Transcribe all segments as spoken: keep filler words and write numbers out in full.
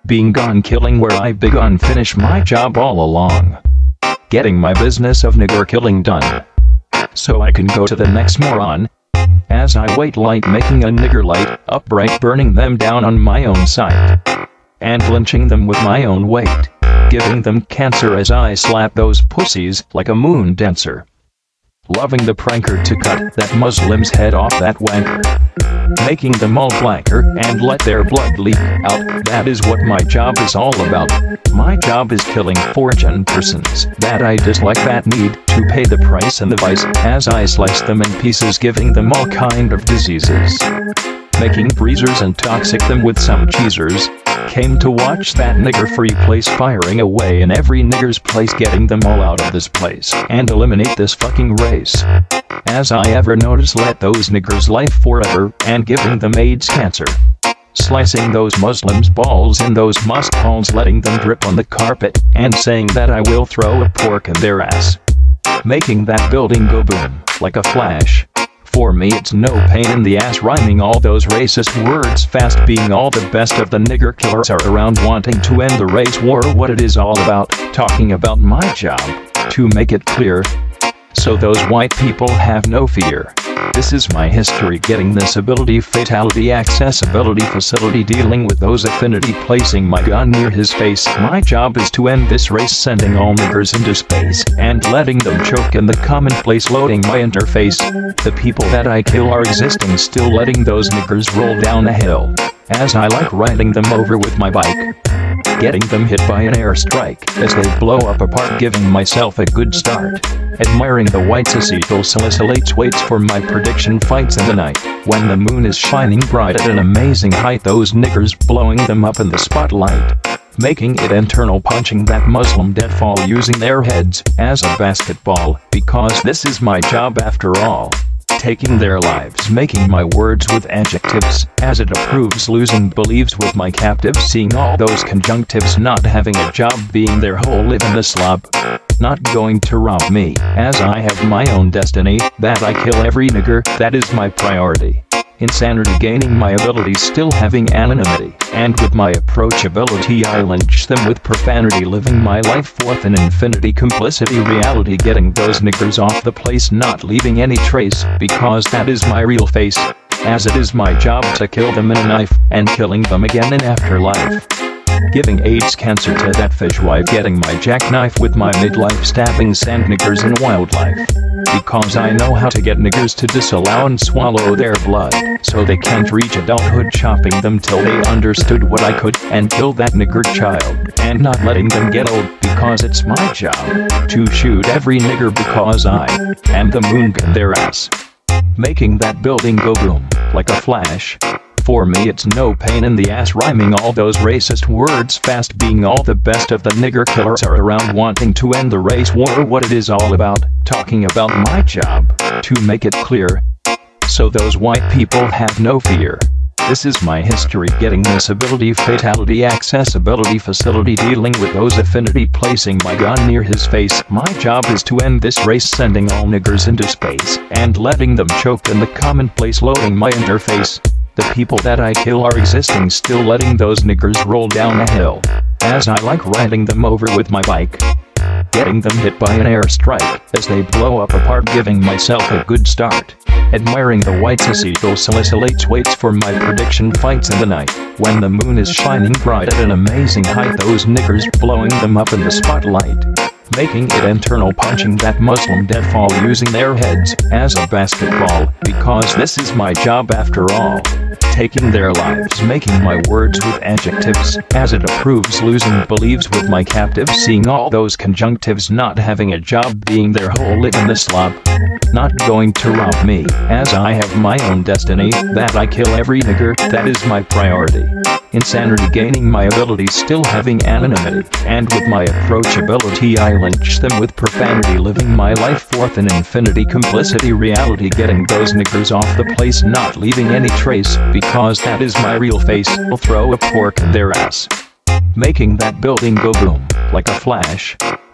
being gone, killing where I begun, finish my job all along. Getting my business of nigger killing done, so I can go to the next moron. As I wait, light making a nigger light, upright, burning them down on my own site, and lynching them with my own weight, giving them cancer as I slap those pussies like a moon dancer. Loving the pranker to cut that Muslim's head off that wanker, making them all blacker and let their blood leak out. That is what my job is all about. My job is killing fortune persons that I dislike, that need to pay the price and the vice, as I slice them in pieces, giving them all kind of diseases, making breezers and toxic them with some cheesers. Came to watch that nigger free place firing away in every nigger's place, getting them all out of this place and eliminate this fucking race. As I ever notice, let those niggers life forever and giving them AIDS cancer. Slicing those Muslims balls in those mosque halls, letting them drip on the carpet and saying that I will throw a pork in their ass. Making that building go boom like a flash. For me it's no pain in the ass, rhyming all those racist words fast, being all the best of the nigger killers are around, wanting to end the race war. What it is all about, talking about my job to make it clear, so those white people have no fear. This is my history, getting this ability, fatality, accessibility, facility, dealing with those affinity, placing my gun near his face. My job is to end this race, sending all niggers into space and letting them choke in the commonplace, loading my interface. The people that I kill are existing still, letting those niggers roll down a hill, as I like riding them over with my bike, getting them hit by an airstrike as they blow up apart, giving myself a good start. Admiring the whites, acetyl salicylates, waits for my prediction, fights in the night when the moon is shining bright at an amazing height, those niggers blowing them up in the spotlight, making it internal, punching that Muslim deadfall, using their heads as a basketball, because this is my job after all. Taking their lives, making my words with adjectives, as it approves, losing believes with my captives, seeing all those conjunctives, not having a job, being their whole live in the slob, not going to rob me, as I have my own destiny, that I kill every nigger, that is my priority. Insanity, gaining my ability, still having anonymity, and with my approachability I lynch them with profanity, living my life forth in infinity, complicity, reality, getting those niggers off the place, not leaving any trace, because that is my real face, as it is my job to kill them in a knife, and killing them again in afterlife. Giving AIDS cancer to that fishwife, getting my jackknife with my midlife, stabbing sand niggers in wildlife, because I know how to get niggers to disallow and swallow their blood, so they can't reach adulthood, chopping them till they understood what I could, and kill that nigger child, and not letting them get old, because it's my job to shoot every nigger, because I am the moon in their ass, making that building go boom like a flash. For me it's no pain in the ass, rhyming all those racist words fast, being all the best of the nigger killers are around, wanting to end the race war. What it is all about, talking about my job to make it clear, so those white people have no fear. This is my history, getting this ability, fatality, accessibility, facility, dealing with those affinity, placing my gun near his face. My job is to end this race, sending all niggers into space and letting them choke in the commonplace, loading my interface. The people that I kill are existing still, letting those niggers roll down a hill, as I like riding them over with my bike, getting them hit by an airstrike as they blow up apart, giving myself a good start. Admiring the whites, acetyl salicylates, waits for my prediction, fights in the night when the moon is shining bright at an amazing height, those niggers blowing them up in the spotlight, making it internal, punching that Muslim deadfall, using their heads as a basketball, because this is my job after all. Taking their lives, making my words with adjectives, as it approves, losing believes with my captives, seeing all those conjunctives, not having a job, being their whole live in the slob, not going to rob me, as I have my own destiny, that I kill every nigger, that is my priority. Insanity, gaining my ability, still having anonymity, and with my approachability I lynch them with profanity, living my life forth in infinity, complicity, reality, getting those niggers off the place, not leaving any trace, because that is my real face. I'll throw a pork in their ass, making that building go boom like a flash.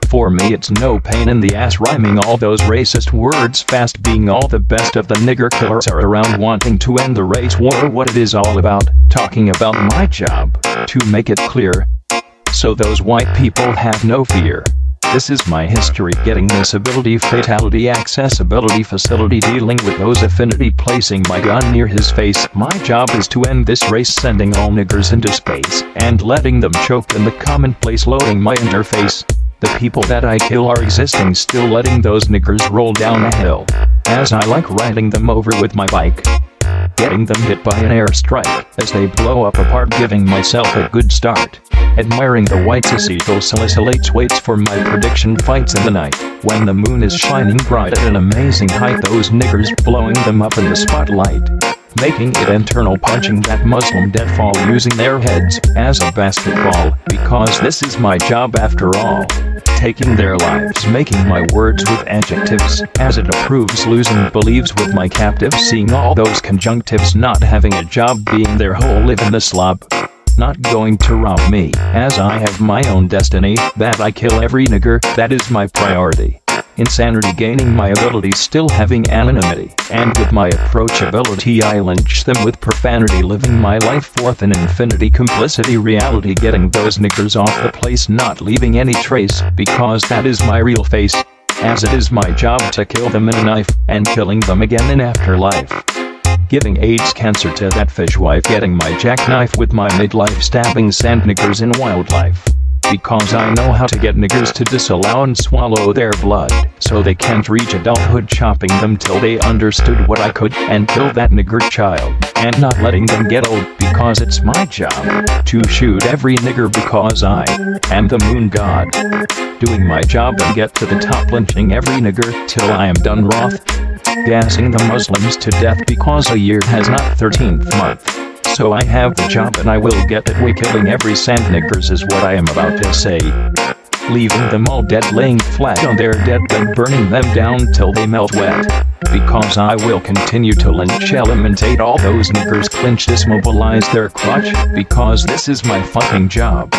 For me it's no pain in the ass rhyming all those racist words fast, being all the best of the nigger killers are around wanting to end the race war. What it is all about, talking about my job, to make it clear, so those white people have no fear. This is my history, getting this ability, fatality, accessibility, facility, dealing with those affinity, placing my gun near his face. My job is to end this race, sending all niggers into space, and letting them choke in the commonplace, loading my interface. The people that I kill are existing still, letting those niggers roll down a hill, as I like riding them over with my bike. Getting them hit by an airstrike as they blow up apart, giving myself a good start. Admiring the white acetyl salicylates, waits for my prediction, fights in the night when the moon is shining bright at an amazing height. Those niggers blowing them up in the spotlight, making it internal, punching that Muslim deadfall, using their heads as a basketball, because this is my job after all. Taking their lives, making my words with adjectives, as it approves, losing believes with my captives, seeing all those conjunctives, not having a job, being their whole live in the slob. Not going to rob me, as I have my own destiny, that I kill every nigger, that is my priority. Insanity, gaining my ability, still having anonymity, and with my approachability I lynch them with profanity, living my life forth in infinity, complicity, reality, getting those niggers off the place, not leaving any trace, because that is my real face, as it is my job to kill them in a knife, and killing them again in afterlife. Giving AIDS cancer to that fishwife, getting my jackknife with my midlife, stabbing sand niggers in wildlife. Because I know how to get niggers to disallow and swallow their blood, so they can't reach adulthood, chopping them till they understood what I could, and kill that nigger child, and not letting them get old, because it's my job to shoot every nigger, because I am the moon god. Doing my job and get to the top, lynching every nigger till I am done wroth, gassing the Muslims to death, because a year has not thirteenth month. So I have the job and I will get it. We killing every sand niggers is what I am about to say. Leaving them all dead, laying flat on their deathbed, burning them down till they melt wet. Because I will continue to lynch, eliminate all those niggers, clinch, dismobilize their crotch, because this is my fucking job.